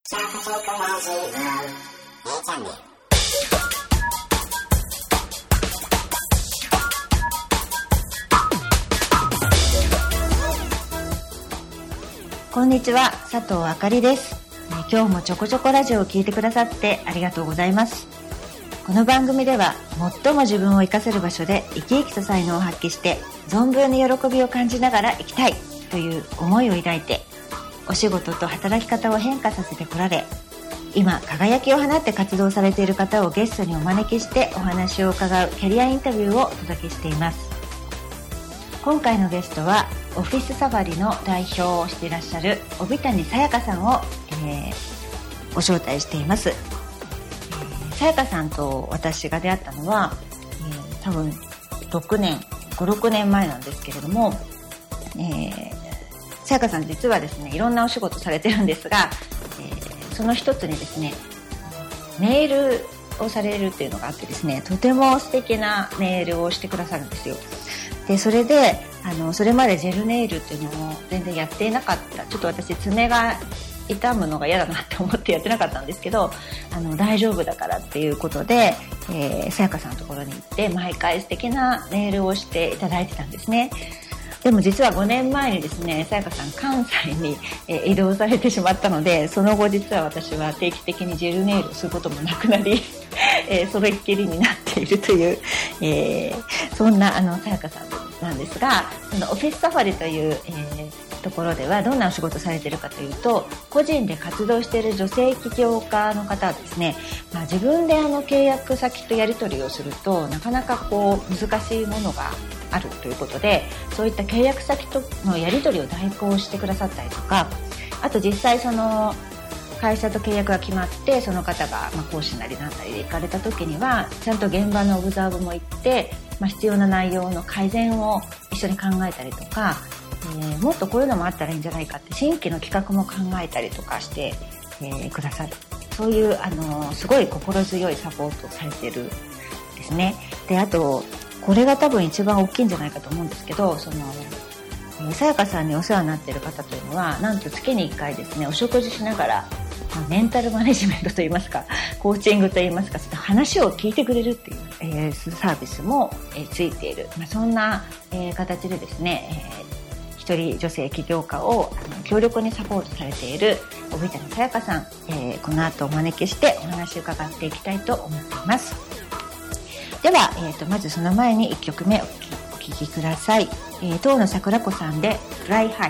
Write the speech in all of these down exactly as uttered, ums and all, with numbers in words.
こんにちは、佐藤あかりです。今日もちょこちょこラジオを聞いてくださってありがとうございます。この番組では最も自分を生かせる場所で生き生きと才能を発揮して存分に喜びを感じながら生きたいという思いを抱いて、お仕事と働き方を変化させてこられ、今輝きを放って活動されている方をゲストにお招きしてお話を伺うキャリアインタビューをお届けしています。今回のゲストはオフィスサファリの代表をしていらっしゃる帯谷さやかさんを、えー、ご招待しています。さやかさんと私が出会ったのは、えー、多分ろくねんごろくねんまえなんですけれども、えー、さやかさん実はですね、いろんなお仕事されてるんですが、えー、その一つにですね、メールをされるっていうのがあってですね、とても素敵なメールをしてくださるんですよ。でそれであのそれまでジェルネイルっていうのを全然やっていなかった。ちょっと私爪が痛むのが嫌だなって思ってやってなかったんですけど、あの大丈夫だからっていうことで、えー、さやかさんのところに行って毎回素敵なメールをしていただいてたんですね。でも実はごねんまえにですね、さやかさん関西に、えー、移動されてしまったので、その後実は私は定期的にジェルネイルをすることもなくなり、えー、それっきりになっているという、えー、そんなあのさやかさんなんですが、そのオフィスサファリという、えー、ところではどんなお仕事されているかというと、個人で活動している女性起業家の方はですね、まあ、自分であの契約先とやり取りをするとなかなかこう難しいものがあるということで、そういった契約先とのやり取りを代行してくださったりとか、あと実際その会社と契約が決まってその方がまあ講師なりなんなりで行かれた時にはちゃんと現場のオブザーブも行って、まあ、必要な内容の改善を一緒に考えたりとか、えー、もっとこういうのもあったらいいんじゃないかって新規の企画も考えたりとかして、えー、くださる、そういうあのすごい心強いサポートをされてるんですね。であとこれが多分一番大きいんじゃないかと思うんですけど、そのさやかさんにお世話になっている方というのはなんと月にいっかいですね、お食事しながらメンタルマネジメントといいますか、コーチングといいますか、その話を聞いてくれるっていう、えー、サービスも、えー、ついている、まあ、そんな、えー、形でですね、えー、一人女性起業家をあの強力にサポートされている帯谷さやかさん、えー、この後お招きしてお話を伺っていきたいと思っています。では、えー、とまずその前にいっきょくめお聴きください。えー、遠野桜子さんでフライハイ。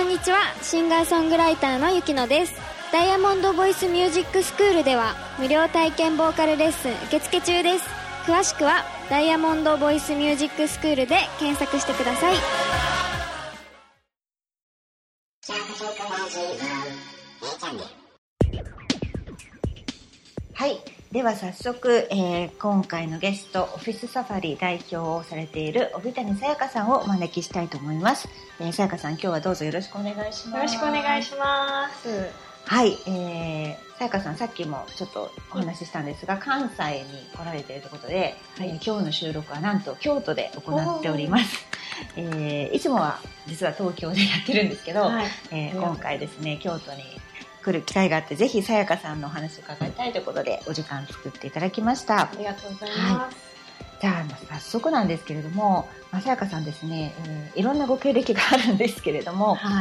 んにちは、シンガーソングライターのゆきのです。ダイヤモンドボイスミュージックスクールでは無料体験ボーカルレッスン受付中です。詳しくはダイヤモンドボイスミュージックスクールで検索してください。 はい、では早速、えー、今回のゲストオフィスサファリ代表をされている帯谷さやかさんをお招きしたいと思います。えー、さやかさん、今日はどうぞよろしくお願いします。 よろしくお願いします。 はい、えー、さやかさん、さっきもちょっとお話ししたんですが、うん、関西に来られているということで、はい、えー、今日の収録はなんと京都で行っております。えー、いつもは実は東京でやってるんですけど、はい、えー、今回ですね、京都に来る機会があって、ぜひさやかさんのお話を伺いたいということでお時間作っていただきました。 ありがとうございます。はい、 じゃあ早速なんですけれども、まあ、さやかさんですね、えー、いろんなご経歴があるんですけれども、はい、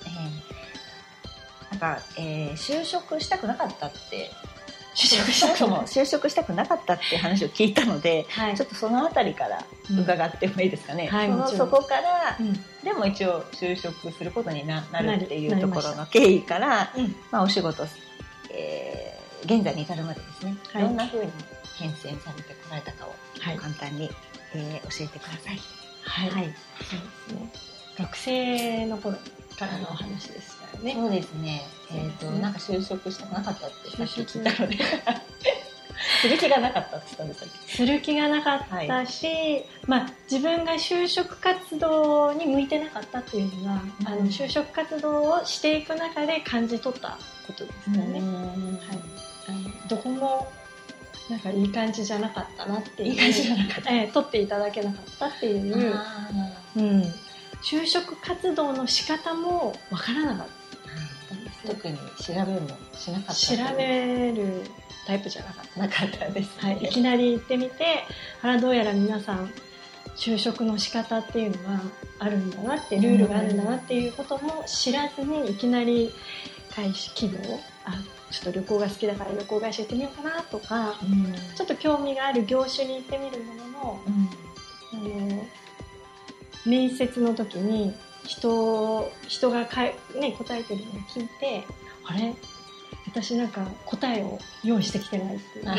えー、なんか、えー、就職したくなかったって就職したくも就職したくなかったって話を聞いたので、はい、ちょっとそのあたりから伺ってもいいですかね。うん、はい、そのそこから、うん、でも一応就職することに な, なるっていうところの経緯から、うん、まあ、お仕事、えー、現在に至るまでですね、はい、どんな風に変遷されてこられたかを簡単に、はい、えー、教えてください。 はい、はい、そうですね。学生の頃からのお話でしたよね。 そうですね。えっと、なんか就職したくなかったってさっき聞いたので、する気がなかったって言ったんですか？ する気がなかったし、はい、まあ自分が就職活動に向いてなかったっていうのは、うん、あの就職活動をしていく中で感じ取ったことですよね。はい、あのどこもなんかいい感じじゃなかったなっていう、 いい感じじゃなかった、 えー、取っていただけなかったっていう、うん、就職活動の仕方もわからなかったんです、 ね、特に調べるのしなかった。 調べるタイプじゃなかったなかったです、ね。 はい、いきなり行ってみて、あらどうやら皆さん就職の仕方っていうのがあるんだなって、ルールがあるんだなっていうことも知らずに、いきなり会社企業、あ、ちょっと旅行が好きだから旅行会社行ってみようかなとか、うん、ちょっと興味がある業種に行ってみるものの、うん、あの面接の時に人人がかい、ね、答えてるのを聞いて、あれ私なんか答えを用意してきてないっていう、はい、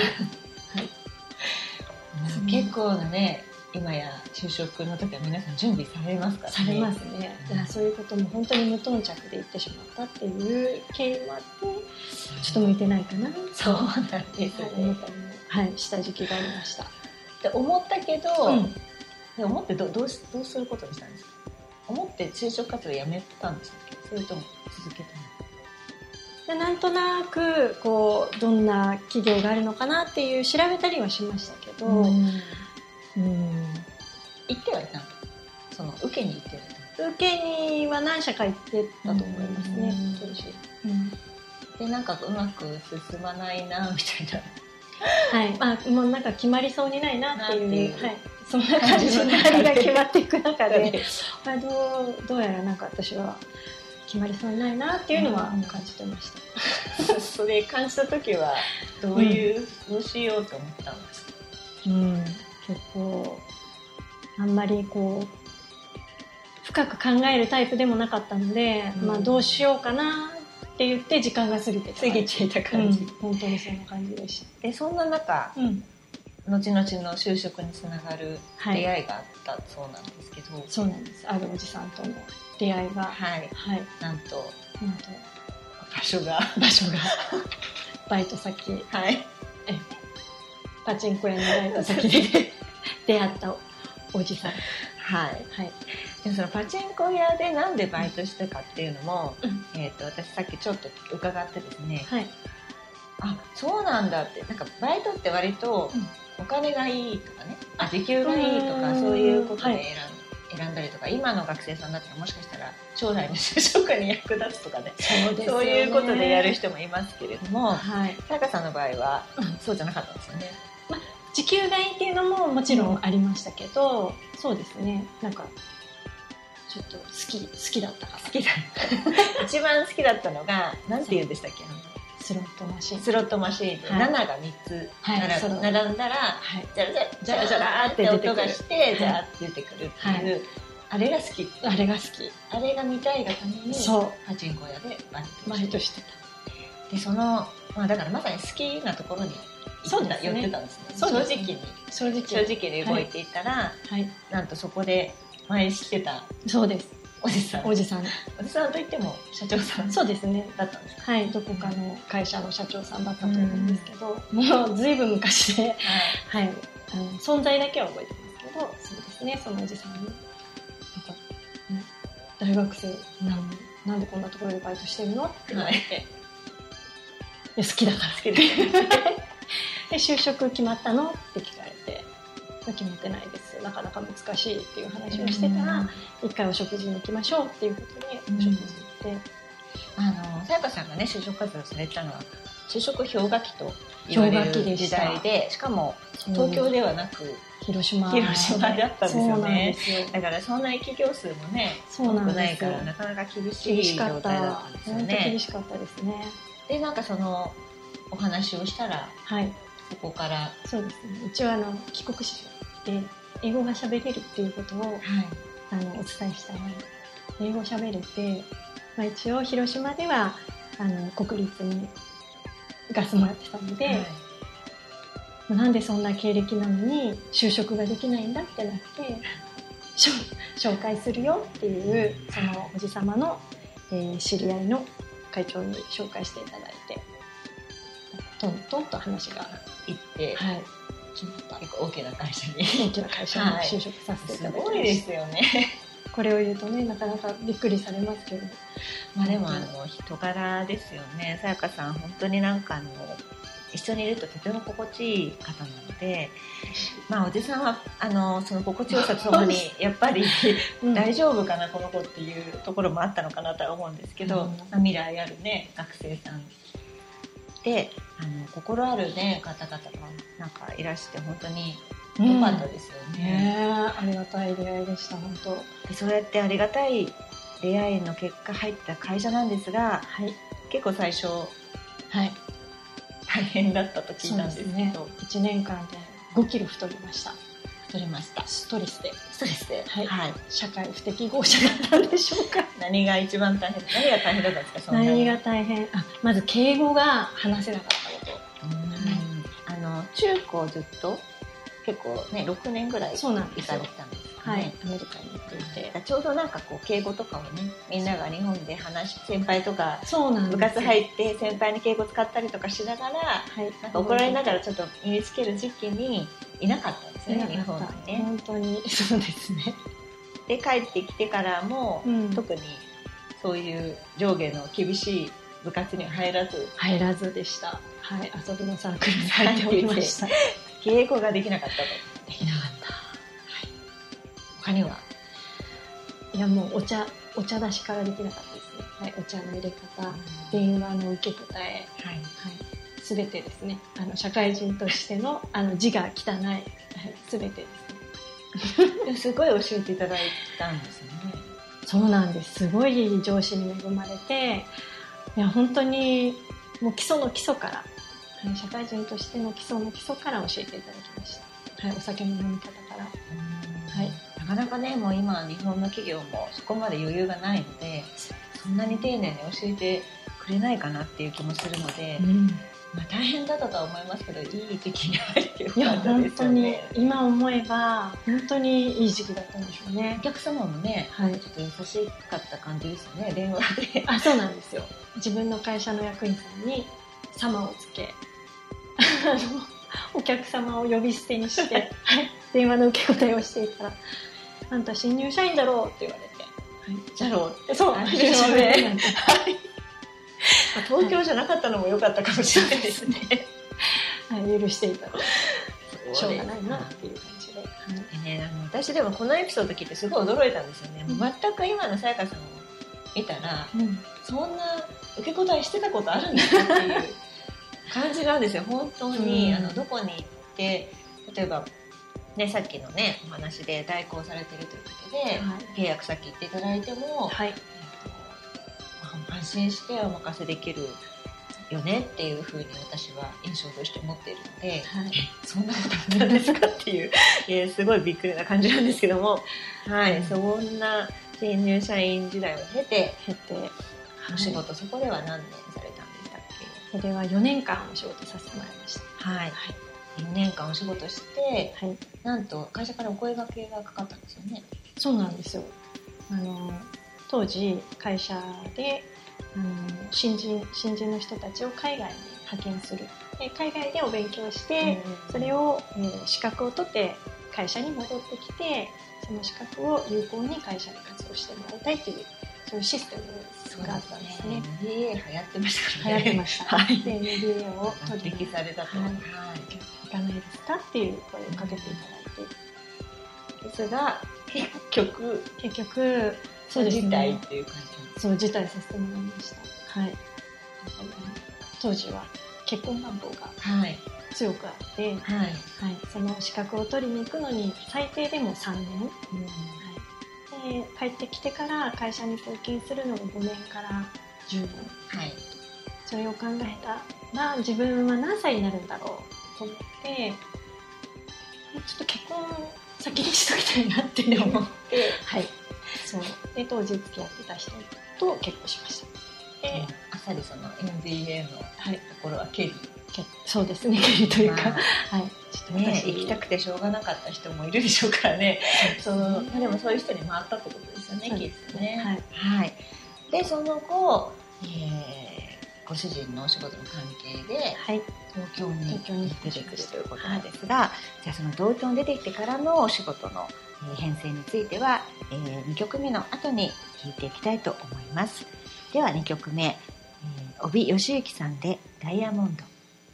結構なね、今や就職の時は皆さん準備されますからね。 されますね。だからそういうことも本当に無頓着で言ってしまったっていう経緯もあって、ちょっと向いてないかな。 そうなんですね。 思ったりも、はい、した時期がありました。 で思ったけど、うん、で思って ど, ど, うしどうすることにしたんですか？思って就職活動やめたんですか？それとも続けたの？ でなんとなくこうどんな企業があるのかなっていう調べたりはしましたけど、うん、 うん、行ってはいたの？その受けに行ってた？受けには何社か行ってたと思いますね、当時、 うん、でなんかうまく進まないなみたいな、はい、まあ、もうなんか決まりそうにないなっていう、はい、そんな感じの周りが決まっていく中でまあ、どう、どうやらなんか私は決まりそうにないなっていうのは感じてました、 うん、それ感じた時はどういう、うん、どうしようと思ったんですか？ うん、結構あんまりこう深く考えるタイプでもなかったので、うん、まあどうしようかなって言って時間が過ぎて過ぎちゃいた感じ、うん、 本当にそんな感じでした。 でそんな中、うん、後々の就職につながる出会いがあったそうなんですけど、はい、 そうなんです。あるおじさんとの出会いが、 はいはい、なんとなんと場所が場所がバイト先、 はい、 えパチンコ屋のバイト先で出会ったおじさん、 はいはい、でそのパチンコ屋でなんでバイトしたかっていうのも、うん、えー、と私さっきちょっと伺ってですね、はい、あ、そうなんだって、なんかバイトって割とお金がいいとかね、うん、時給がいいとかそういうことで選ん、はい、選んだりとか、今の学生さんだったらもしかしたら将来の就職に役立つとかね、そうですよね、そういうことでやる人もいますけれども、はい、さやかさんの場合は、うん、そうじゃなかったんですよね。 まあ、時給がいいっていうのももちろんありましたけど、うん、そうですね、なんかちょっと好き好きだったか好きだった一番好きだったのが何て言うんでしたっけ、あのスロットマシンスロットマシンでなながみっつ並ん、はい、並んだら、はい、じゃらじゃらじゃらじゃらって音がして、はい、じゃーって出てくるっていう、はい、 あれが好き。 あれが好き。 あれが見たいがためにそうパチンコ屋でバイトバイトしてた。 でその、まあ、だからまさに好きなところにそうですね寄ってたんですね。 そうですね正直に正直正直に動いていったら、 はい、 なんとそこで前知ってたそうですおじさんおじさんおじさんといっても社長さんそうですねだったんですか。 はい、どこかの会社の社長さんだったと思うんですけど、もうずいぶん昔で、はい、あの存在だけは覚えてますけど、そうですね、そのおじさんになんか、ね、大学生なのになんでこんなところでバイトしてるのって言われて、はい、いや好きだから好きでで就職決まったのって聞かれて、決まってないです、なかなか難しいっていう話をしてたら、一回お食事に行きましょうっていうことでお食事に行って、 あのさやかさんがね就職活動されたのは就職氷河期と言われる時代で、しかも東京ではなく広島広島だったんですよね。 そうなんですよ。 だからそんな企業数もねそうなん多くないですよからなかなか厳しい状態だったんですよね。 本当厳しかったですね。 でなんかそのお話をしたら、 はい、 そこからそうですね、うちはあの帰国子女で英語が喋れるっていうことを、はい、あのお伝えしたら、英語喋れて、まあ、一応広島ではあの国立にガスもらってたので、はい、なんでそんな経歴なのに就職ができないんだってなって紹介するよっていうそのおじさまの、えー、知り合いの会長に紹介していただいて、トントンと話がいって、はい、決まった。 結構大きな会社に大きな会社に就職させていただきました。 すごいですよね。 これを言うとね、なかなかびっくりされますけど、 まあでもあの人柄ですよね。さやかさん本当になんかあの一緒にいるととても心地いい方なので、まあおじさんはあのその心地よさとともにやっぱりうん、大丈夫かなこの子っていうところもあったのかなとは思うんですけど、うん、まあ、未来あるね学生さんであの心あるね方々がなんかいらして本当に良かったですよね。うん、 ね、ありがたい出会いでした本当。 でそうやってありがたい出会いの結果入った会社なんですが、はい、結構最初、はい、大変だったと聞いたんですけど、ね、 いちねんかんでごキロ太りました。 太りました。 ストレスでストレスで、 はいはい、社会不適合者だったんでしょうか。 何が一番大変、何が大変だったんですか。そんな何が大変、あ、まず敬語が話せなかったこと。うん、はい、 あの中高ずっと結構ねろくねんぐらい行かれてたんですかね。 はい、アメリカに行っていて、 ちょうどなんかこう敬語とかをねみんなが日本で話し先輩とかそうなん部活入って先輩に敬語使ったりとかしながら、はい、なんか怒られながらちょっと身につける時期にいなかったんですよね、日本にね。 本当にそうですね。 で帰ってきてからも、うん、特にそういう上下の厳しい部活には入らず入らずでした。はい、遊びのサークルに入っておりました。 敬語ができなかったと。 できなかった。 他には、 いやもうお茶お茶出しからできなかったですね。はい、お茶の入れ方、うん、電話の受け答え、はいはい、すべてですね。あの社会人としてのあの字が汚い、はい、すべてですね。 すごい教えていただいたんですよね。 そうなんです。すごい上司に恵まれて、いや本当にもう基礎の基礎から、はい、社会人としての基礎の基礎から教えていただきました。はい、お酒の飲み方から。はい。 なかなかねもう今日本の企業もそこまで余裕がないのでそんなに丁寧に教えてくれないかなっていう気もするので、うん、まあ、大変だったとは思いますけどいい時期に入ってよかったですよね。いや本当に今思えば本当にいい時期だったんでしょうね。 お客様もね、はい、ちょっと優しかった感じですよね、電話で。 あ、そうなんですよ。自分の会社の役員さんに様をつけあのお客様を呼び捨てにして電話の受け答えをしていたらあんた新入社員だろうって言われて、 はい、じゃろうって。 そう、広島で、はい、 東京じゃなかったのも良かったかもしれないですね。 はい、許していただいてしょうがないなっていう感じで、はい、 でね、あの私でもこのエピソード聞いてすごい驚いたんですよね、うん、全く今のさやかさんを見たら、うん、そんな受け答えしてたことあるんだっていう感じなんですよ本当に、うん、あのどこに行って例えばね、さっきのねお話で代行されているということで、はい、契約先言っていただいても、はい、えーとまあ、安心してお任せできるよねっていうふうに私は印象として持っているので、 はい、 そんなことあったんですかっていう、えー、すごいびっくりな感じなんですけども、はい、そんな新入社員時代を経て経てお仕事、はい、そこでは何年されたんでしたっけ？ それはよねんかんお仕事させてもらいました。 はい、はい、よねんかんお仕事して、はい、なんと会社からお声掛けがかかったんですよね。 そうなんですよ。あの当時会社であの新人新人の人たちを海外に派遣する、で海外でお勉強して、うん、それを、えー、資格を取って会社に戻ってきて、その資格を有効に会社で活用してもらいたいという、そういうシステムがあったんですね。 エムビーエー 流行ってましたからね。 流行ってました、はい、で エムビーエー を取り適されたと、はいはい、 いかないですかっていう声をかけていただいて、ですが結局結局そうですね、辞退っていう感じ。 そう、辞退させてもらいました。はい。当時は結婚願望が強くあって、はいはい、その資格を取りに行くのに最低でもさんねん、うん、はい、で帰ってきてから会社に貢献するのがごねんからじゅうねん、はい、それを考えたら自分は何歳になるんだろうと思って、ちょっと結婚先にしときたいなって思って、はい、そうで当時付き合ってた人と結婚しました。で、 あっさりその エムビーエー のところは経理、はい、 そうですね、経理というか、はい、 ちょっとね、行きたくてしょうがなかった人もいるでしょうからね。そうで、でもそういう人に回ったってことですよね、きっとね。はい、はい、でその後、えー、ご主人のお仕事の関係で、はい、東京に出てくるということなんですが、はい、じゃあその東京に出てきてからのお仕事の編成については、えー、にきょくめの後に聞いていきたいと思います。ではにきょくめ、えー、帯義行さんでダイヤモンド。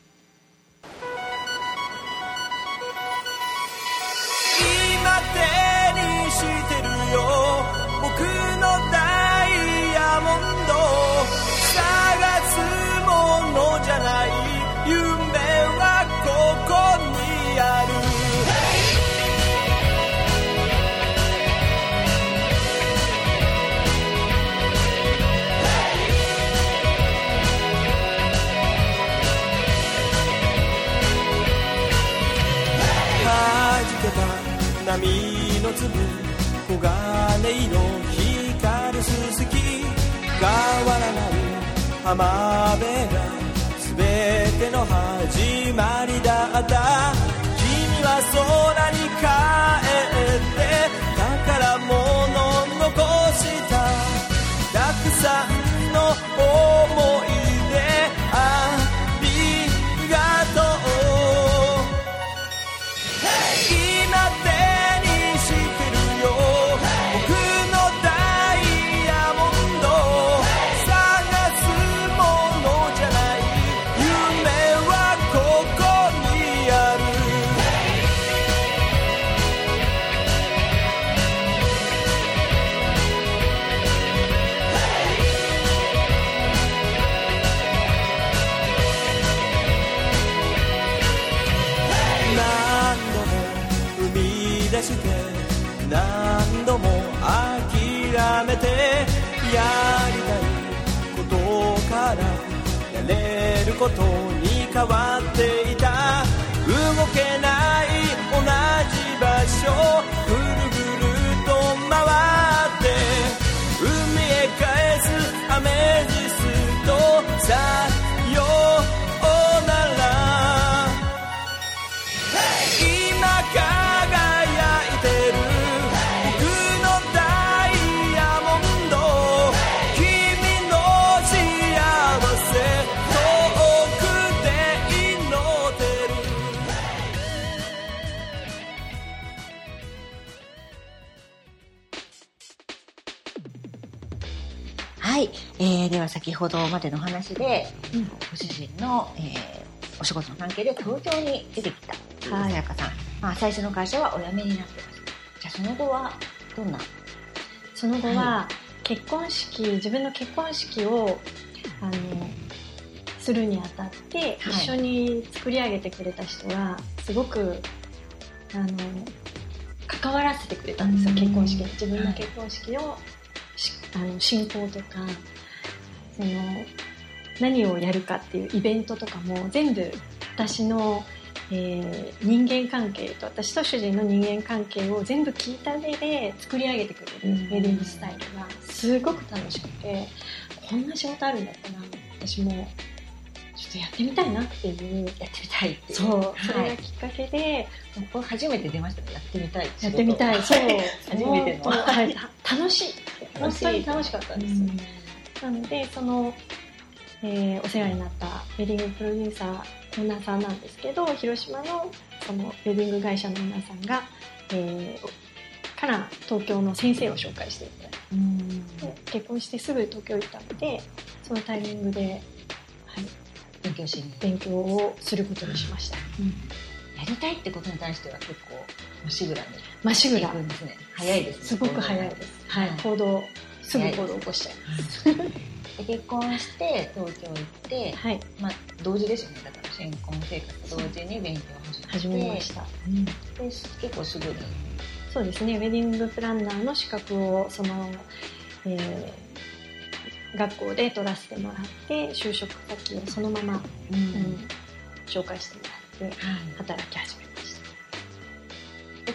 今手にしてるよ僕のダイヤモンド、探すものじゃない夢はここにある。波の粒黄金色光るすすき変わらない浜辺が全ての始まりだった。君は空に帰って宝物残したたくさんの思い出ありがとう。何度も諦めてやりたいことからやれることに変わっていた。動けない同じ場所ぐるぐると回って海へ返すアメジストさようなら。今輝いてるはい、えー、では先ほどまでの話で、うん、ご主人の、えー、お仕事の関係で東京に出てきたさやかさん、まあ、最初の会社はお辞めになってます。じゃあその後はどんな？ その後は結婚式、はい、自分の結婚式をあのするにあたって、はい、一緒に作り上げてくれた人がすごくあの関わらせてくれたんですよ。結婚式に自分の結婚式を、はい、あの進行とかその何をやるかっていうイベントとかも全部私の、えー、人間関係と私と主人の人間関係を全部聞いた上で作り上げてくれるウェディングスタイルがすごく楽しくて、こんな仕事あるんだったら私もちょっとやってみたいなっていうやってみたいっていう、 そう、 はい、 それがきっかけで、 これ初めて出ましたね、やってみたいやってみたい、そう初めての、 はい、楽しい本当に楽しかったんです、うん、なのでその、えー、お世話になったウェディングプロデューサーのオーナーさんなんですけど、広島のそのウェディング会社のオーナーさんが、えー、から東京の先生を紹介していただいて、うん、で結婚してすぐ東京行ったので、そのタイミングで、はい、 勉強しに勉強をすることにしました、うん、 やりたいってことに対しては結構まっしぐらにまっしぐら行くんですね。早いですね。 すごく早いです、はい、行動すぐ行動を起こしちゃいます。 で結婚して東京行って、はい、まあ同時ですよね。だから新婚生活同時に勉強を始めて始めました、 うん、で結構すぐにそうですね、ウェディングプランナーの資格をその、えー、学校で取らせてもらって就職先をそのまま、うんうん、紹介してもらって働き始めました。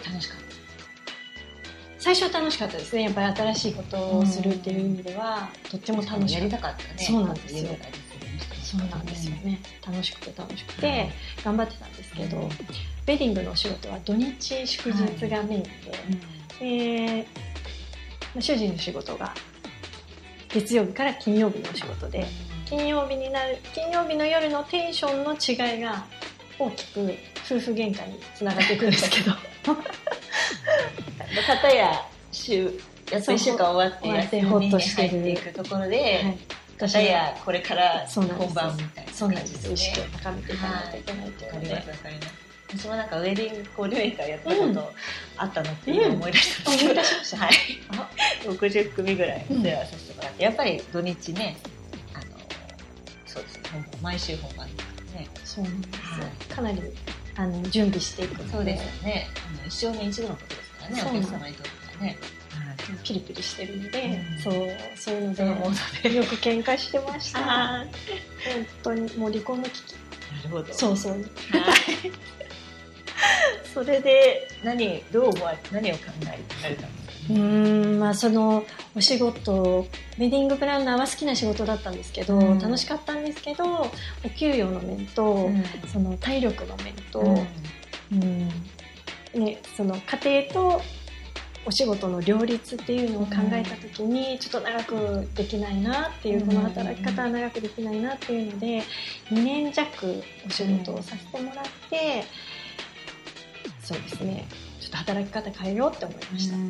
で楽しかった。 最初は楽しかったですね。やっぱり新しいことをするっていう意味では、うん、とっても楽しかった。 やりたかったね。 そうなんですよ。そうなんですよね。楽しくて楽しくて、はい、頑張ってたんですけど、うん、ウェディングのお仕事は土日祝日がメインで、はいで主人の仕事が月曜日から金曜日のお仕事で、金曜日になる金曜日の夜のテンションの違いが大きく夫婦喧嘩につながっていくんですけど。 片や週やっといっしゅうかん終わって休みに入っていくところで、はい、片やこれから本番みたいな感じですね。 意識を高めていかないといけないというので、はい、 私もなんかウェディングコーディネーターやったことあったのっていうのを思い出したんですけど、うん、思い出しました、はい、ろくじゅう組ぐらいお世話させてもらって、うん、やっぱり土日ね、あのそうですね、毎週本番ですね。 そうなんですよ、はい、かなりあの準備していくので。 そうですよね、あの一生に一度のことですからね、お客様にとってはね、 はい、ピリピリしてるので、うん、そうそういうのでよく喧嘩してました。本当にもう離婚の危機。 なるほど。 そうそう。はい、 それで何どう思われ何を考えられたんですか。 うーん、まあそのお仕事ウェディングプランナーは好きな仕事だったんですけど、うん、楽しかったんですけど、お給与の面と、うん、その体力の面と、うんうんね、その家庭とお仕事の両立っていうのを考えた時に、うん、ちょっと長くできないなっていう、この働き方は長くできないなっていうのでにねん弱お仕事をさせてもらって、うん、そうですね、ちょっと働き方変えようって思いました、うんうん、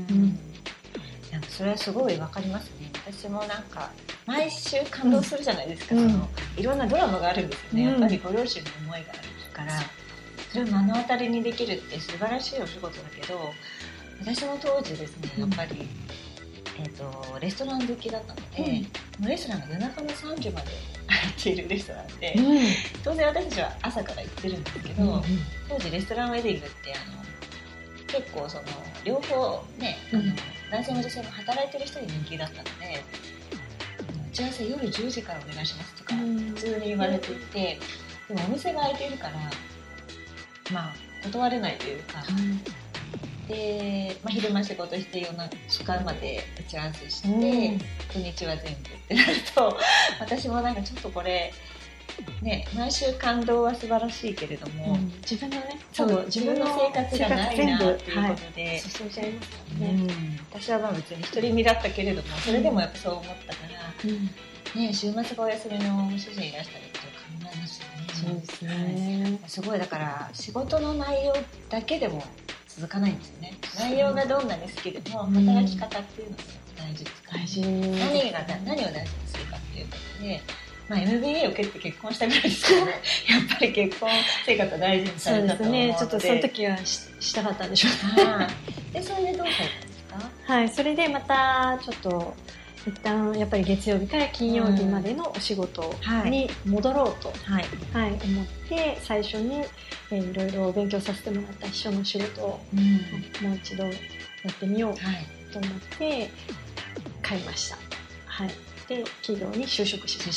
なんかそれはすごいわかりますね。私もなんか毎週感動するじゃないですか、うん、そのいろんなドラマがあるんですよね、うん、やっぱりご両親の思いがあるからそれを目の当たりにできるって素晴らしいお仕事だけど、私も当時ですね、やっぱり、うんえー、とレストラン好きだったので、うん、レストランが夜中のさんじまで入っているレストランで、うん、当然私たちは朝から行ってるんですけど、うん、当時レストランウェディングってあの結構その両方ね、うん、あの男性も女性も働いてる人に人気だったので、打ち合わせ夜じゅうじからお願いしますとか普通に言われていて、でもお店が開いているからまあ断れないというか、うんでまあ、昼間仕事して夜中まで打ち合わせして、うん、土日は全部ってなると私もなんかちょっとこれね、毎週感動は素晴らしいけれども、うん、 自分のねそう自分の生活がないなっていうことで、はい、 注いじゃいますからね、 うん、私はまあ別に独り身だったけれどもそれでもやっぱそう思ったから、うんね、週末がお休みの主人いらしたりと考えますよね。 そうですね、 すごいだから仕事の内容だけでも続かないんですよね。内容がどんなに好きでも働き方っていうのが大事ですから、 大事何が何を大事にするかっていうことで、まあ、エムビーエー を受けて結婚したぐらいですけど、ね、やっぱり結婚生活は大事にされたと思うので、 そうですね、ちょっとその時は し, したかったんでしょうね。 でそれでどうされたんですか。 はい、それでまたちょっと一旦やっぱり月曜日から金曜日までのお仕事に戻ろうと、はいはい、思って最初に、えー、いろいろ勉強させてもらった秘書の仕事を、うん、もう一度やってみようと思って買いました、はい、で企業に就職しました。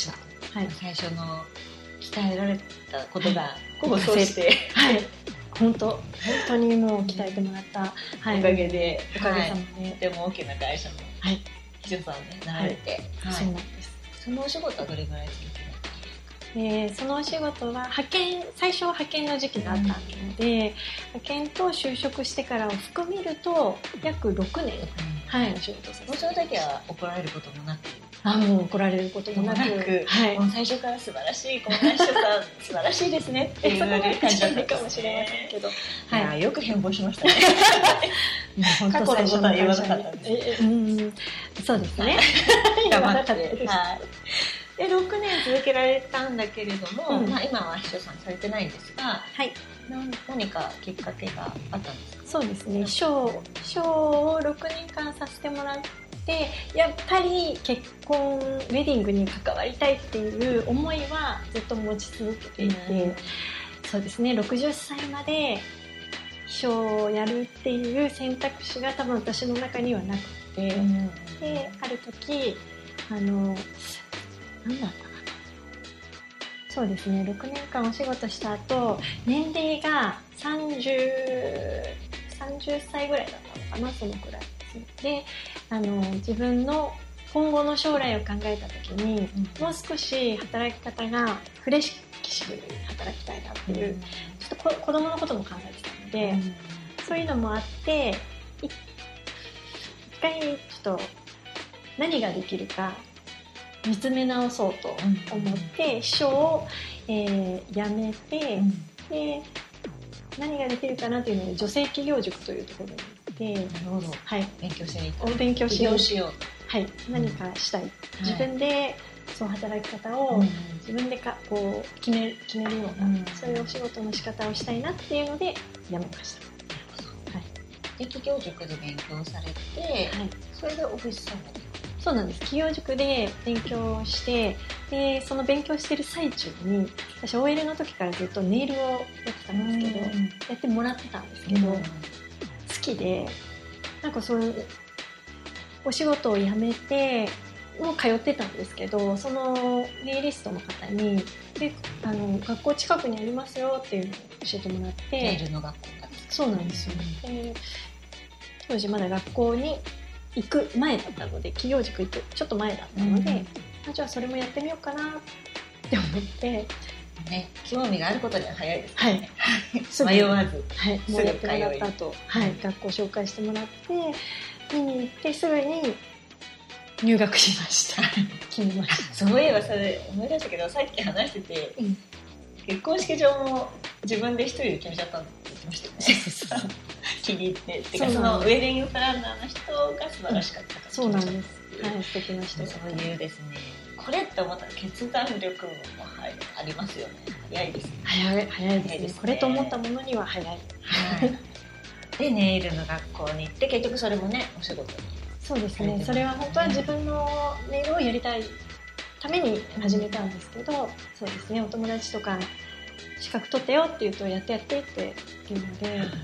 はい、 最初の鍛えられたことが功を奏して、 はい、本当本当にもう鍛えてもらった、はい、 おかげで、 おかげさまで、 はい、とても大きな会社の秘書さんになられて、 はいはい、そうなんです。 そのお仕事はどれぐらい続けられたんですか？ えー、そのお仕事は派遣、最初は派遣の時期があったので、うん、派遣と就職してからを含めると約ろくねん、うん、はい、お仕事させて。 もうその時は怒られることもなく、 あ、もう怒られることもなく、 はい、もう最初から素晴らしい、こんな人さん素晴らしいですねっていう感じだったかもしれませんけど、はい、よく変貌しましたね。過去のことは言わなかったんです。 うん、そうですね。 言わなかったです。はい。でろくねん続けられたんだけれども、うん、まあ、今は秘書さんされてないんですが、 はい、 何かきっかけがあったんですか？ そうですね、秘書をろくねんかんさせてもらってやっぱり結婚ウェディングに関わりたいっていう思いはずっと持ち続けていて、うん、そうですね、ろくじゅっさいまで秘書をやるっていう選択肢が多分私の中にはなくて、うん、である時あのなんだったかな、そうですね、ろくねんかんお仕事した後年齢がさんじゅう、さんじゅっさいぐらいだったのかな、そのくらいですね。で、あの自分の今後の将来を考えた時に、うん、もう少し働き方がフレキシブルに働きたいなっていう、うん、ちょっとこ子供のことも考えてたので、うん、そういうのもあって一回ちょっと何ができるか見つめ直そうと思って、うん、秘書を、えー、辞めて、うん、で何ができるかなというので女性企業塾というところに行って、 なるほど、 はい、 勉強しに行った。勉強しようしよう、 はい、何かしたい、うん、自分でその働き方を、うん、自分でかこう決め、決めるような、うん、そういうお仕事の仕方をしたいなっていうので辞めました。はい、 で企業塾で勉強されて、はい、それでオフィスさんまで。 そうなんです。企業塾で勉強して、でその勉強してる最中に私 オーエル の時からずっとネイルをやってたんですけど、やってもらってたんですけど、好きでなんかそういうお仕事を辞めてもう通ってたんですけど、そのネイリストの方にであの学校近くにありますよっていうのを教えてもらって、 ネイルの学校が。 そうなんですよ、で当時まだ学校に行く前だったので、企業塾行くちょっと前だったので、うん、あじゃあそれもやってみようかなって思って、 ね、興味があることには早いですね。 はい、迷わず、 はい、もうやってもらった後、はい、学校紹介してもらって見に行ってすぐに入学しました。決めました。 そういえばそれ思い出したけど、さっき話してて、うん、結婚式場も自分で一人で決めちゃったって言ってましたよね。気に入ってってか、そのウェディングプランナーの人が素晴らしかったから、 そうなんです。はい、素敵な人。 そういうですね、これって思ったら決断力もありますよね。早いですね。 早い早いですね。ですね、これと思ったものには早い。はい。 でネイルの学校に行って結局それもねお仕事に。 そうですね。それは本当は自分のネイルをやりたいために始めたんですけど、そうですね。お友達とか資格取ってよって言うとやってやってって言うので、はい、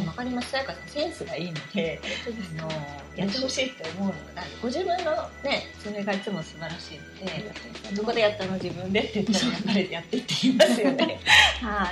わかります。さやかさんセンスがいいので、あのやってほしいって思うのがご自分のね、それがいつも素晴らしいので、どこでやったの自分でって言ったらやっぱりやってって言いますよね。はい。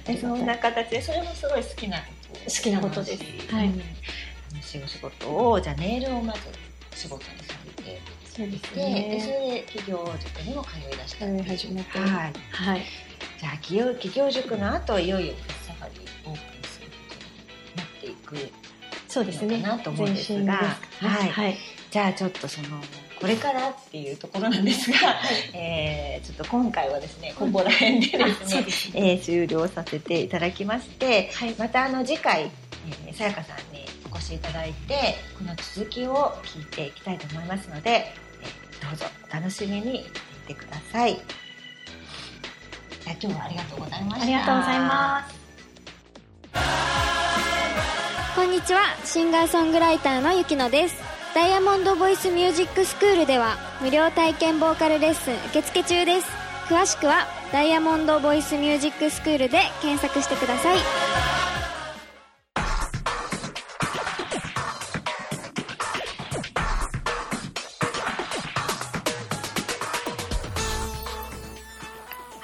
でそんな形でそれもすごい好きなこと好きなことです。 はい。楽しいお仕事をじゃあネイルをまず仕事にされて、 そうですね。 でそれで企業塾にも通い出した。 通い始めて、 はいはい。 じゃあ企業、企業塾の後いよいよフェスサファリオープンすることになっていくそうですねのかなと思うんですが、はい、はい、じゃあちょっとそのこれからっていうところなんですが、はい、えー、ちょっと今回はですねここら辺でですね、うん、えー、終了させていただきまして、はい、またあの次回、えー、さやかさんにお越しいただいてこの続きを聞いていきたいと思いますので、えー、どうぞお楽しみにしていてください。今日はありがとうございました。 ありがとうございます。 こんにちは、シンガーソングライターのゆきのです。ダイヤモンドボイスミュージックスクールでは無料体験ボーカルレッスン受付中です。詳しくはダイヤモンドボイスミュージックスクールで検索してください。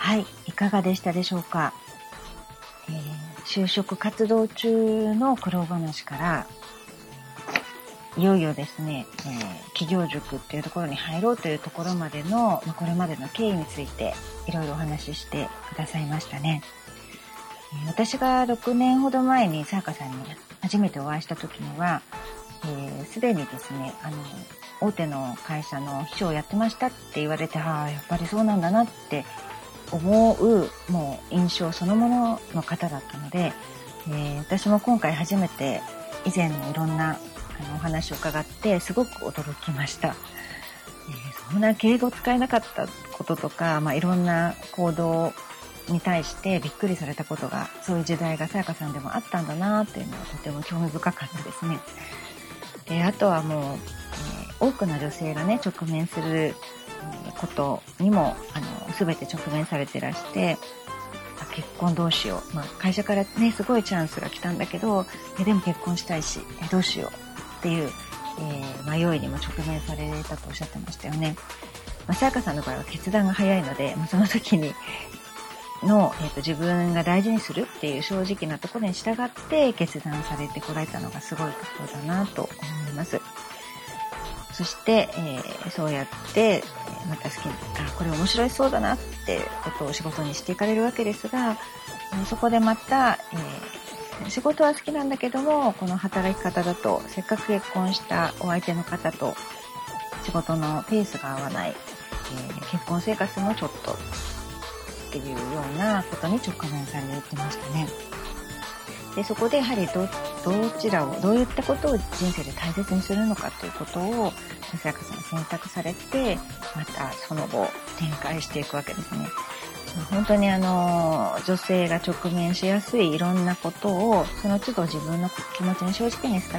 はい、いかがでしたでしょうか。えー、就職活動中の苦労話からいよいよですね、えー、企業塾っていうところに入ろうというところまでの、まあ、これまでの経緯についていろいろお話ししてくださいましたね。えー、私がろくねんほど前にさやかさんに初めてお会いした時にはすで、えー、にですね、あの大手の会社の秘書をやってましたって言われて、ああやっぱりそうなんだなって思うもう印象そのものの方だったので、えー、私も今回初めて以前のいろんなあのお話を伺ってすごく驚きました。えー、そんな敬語使えなかったこととか、まあ、いろんな行動に対してびっくりされたことが、そういう時代がさやかさんでもあったんだなっていうのはとても興味深かったですね。で、あとはもう、えー、多くの女性がね直面することにもあの全て直面されてらして、結婚どうしよう、まあ、会社からねすごいチャンスが来たんだけど、えでも結婚したいしえどうしようっていう、えー、迷いにも直面されたとおっしゃってましたよね。まあ、さやかさんの場合は決断が早いので、まあ、その時にの、えーと、自分が大事にするっていう正直なところに従って決断されてこられたのがすごいことだなと思います。そして、えー、そうやってまた好きな、あ、これ面白いそうだなってことを仕事にしていかれるわけですが、そこでまた、えー、仕事は好きなんだけども、この働き方だとせっかく結婚したお相手の方と仕事のペースが合わない、えー、結婚生活もちょっとっていうようなことに直面されてましたね。で、そこでやはり ど, どちらをどういったことを人生で大切にするのかということをさやかさん選択されて、またその後展開していくわけですね。本当にあの女性が直面しやすいいろんなことをその都度自分の気持ちに正直に従って、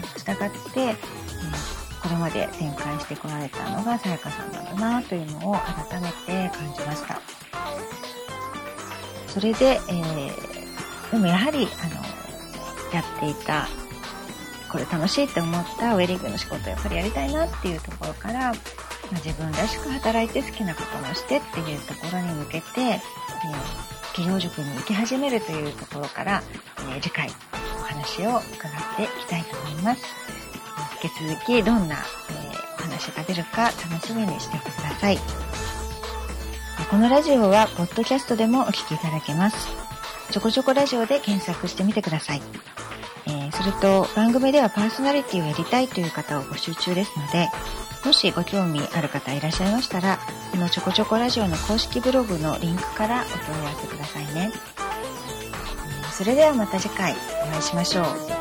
これまで展開してこられたのがさやかさんなんだなというのを改めて感じました。それで、えー、でもやはりあのやっていたこれ楽しいって思ったウェディングの仕事をやっぱりやりたいなっていうところから、まあ、自分らしく働いて好きなこともしてっていうところに向けて、えー、企業塾に行き始めるというところから、えー、次回お話を伺っていきたいと思います。引き続きどんな、えー、お話が出るか楽しみにしていてください。このラジオはポッドキャストでもお聞きいただけます。ちょこちょこラジオで検索してみてください。えー、それと番組ではパーソナリティをやりたいという方を募集中ですので、もしご興味ある方いらっしゃいましたら、このちょこちょこラジオの公式ブログのリンクからお問い合わせくださいね。それではまた次回お会いしましょう。